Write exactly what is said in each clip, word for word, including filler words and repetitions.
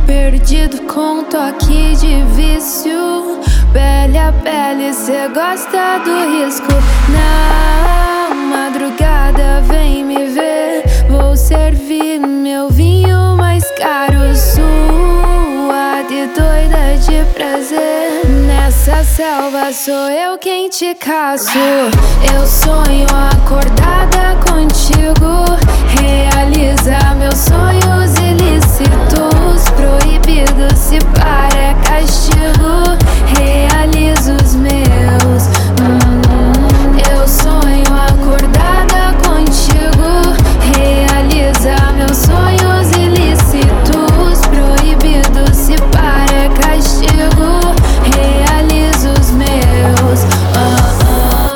perdido com um toque de vício. Pele a pele, cê gosta do risco. Na madrugada vem me ver, vou servir meu vinho mais caro. Suada e doida de prazer, nessa selva sou eu quem te caço. Eu sonho acordada contigo, realiza meus sonhos ilícitos. Proibido se para é castigo, realizo os meus. hum, Eu sonho acordada contigo, realiza meus sonhos ilícitos. Proibido se para é castigo, realizo os meus. ah,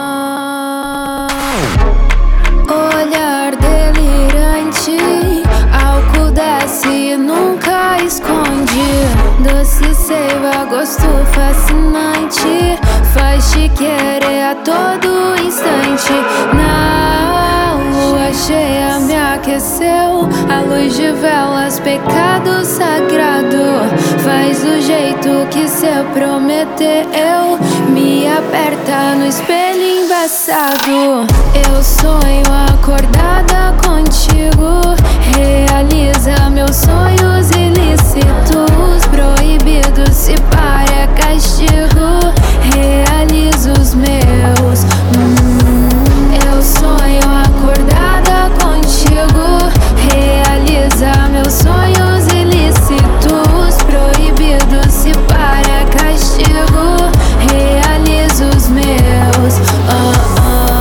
ah. Olhar delirante, álcool desce e nunca esconde. Doce seiva, gosto fascinante, faz te querer a todo instante. Na lua cheia me aqueceu, a luz de velas, pecado sagrado. Faz do jeito que cê prometeu, me aperta no espelho embaçado. Eu sonho acordada contigo, realiza meus sonhos ilícitos. Proibido se para é castigo, realizo os meus. hum, Eu sonho acordada contigo, realiza meus sonhos ilícitos. Proibido se para é castigo, realizo os meus. ah,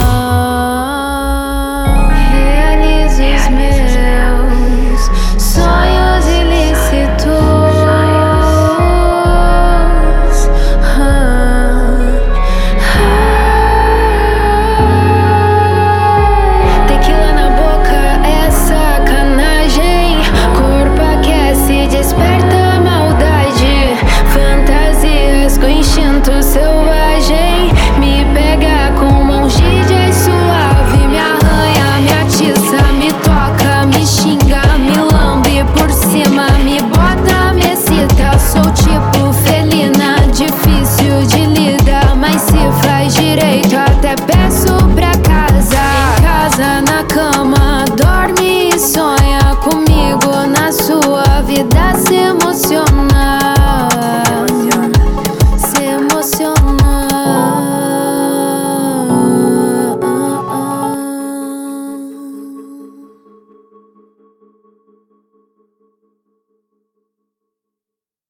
ah. Realizo os meus sonhos ilícitos. ah, ah. Tequila na boca é sacanagem, corpo aquece, desperta a maldade. Fantasias com instinto selvagem, me pega com mãos de D J suave. Me arranha, me atiça, me toca, me xinga, me lambe por cima, me bota, me excita. Sou tipo felina, difícil de lidar, mas se faz direito até peço pra casa. Em casa, na cama, dorme e sonha comigo. Na sua vida se emociona.